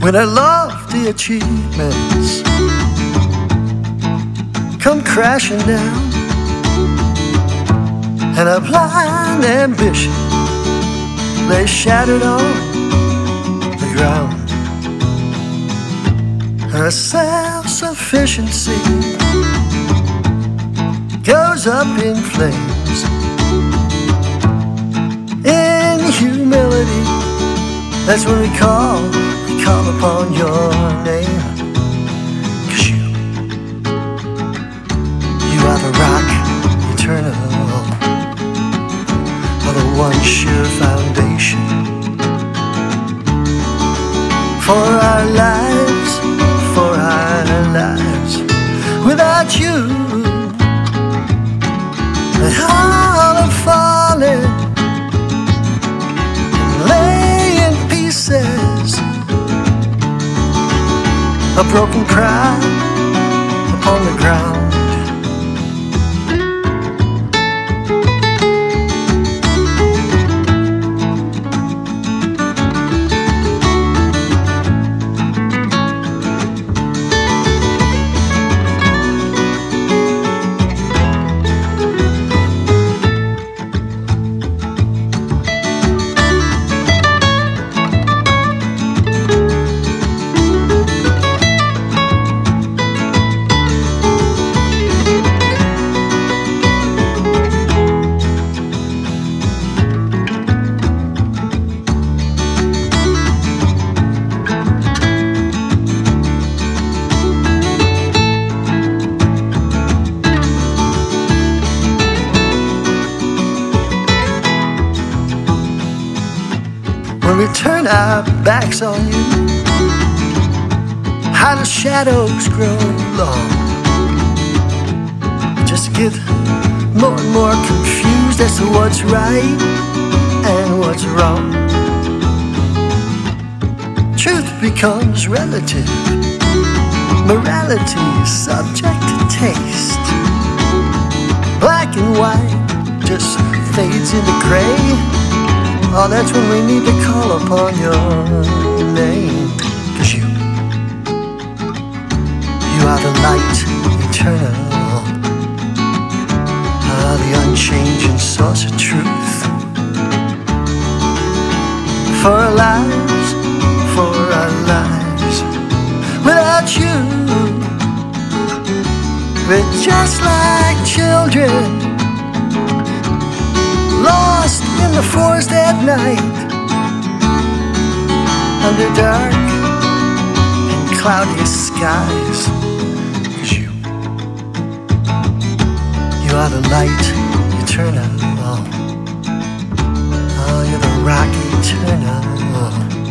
when our lofty achievements come crashing down, and our blind ambition lay shattered on the ground. Our self-sufficiency goes up in flames. In humility, that's when we call upon your name. 'Cause you are the rock eternal, are the one sure foundation for our lives, for our lives. Without you, the all are falling, lay in pieces, a broken pride upon the ground. When we turn our backs on you, how the shadows grow long. We just get more and more confused as to what's right and what's wrong. Truth becomes relative, morality is subject to taste. Black and white just fades into gray. Oh, that's when we need to call upon your name. 'Cause you are the light eternal, the unchanging source of truth. For our lives, without you, we're just like children, lost in the forest at night, under dark and cloudy skies. 'Cause you are the light eternal, oh, you're the rock eternal.